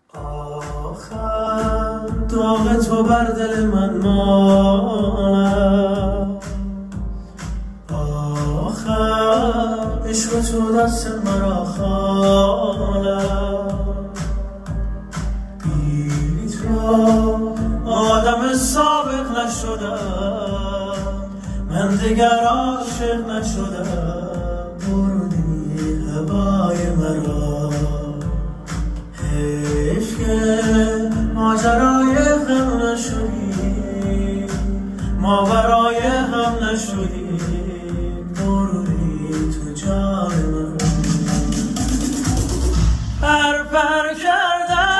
آخر داغ تو بر دل من ماند، آخر عشق تو دست مرا خواند. بی تو آدم سابق نشدم، من دگر عاشق نشدم. بردی هوای مرا، حیف که ماجرای غم نشدی، ماورای هم نشدی. بردی تو جان من، پر کردم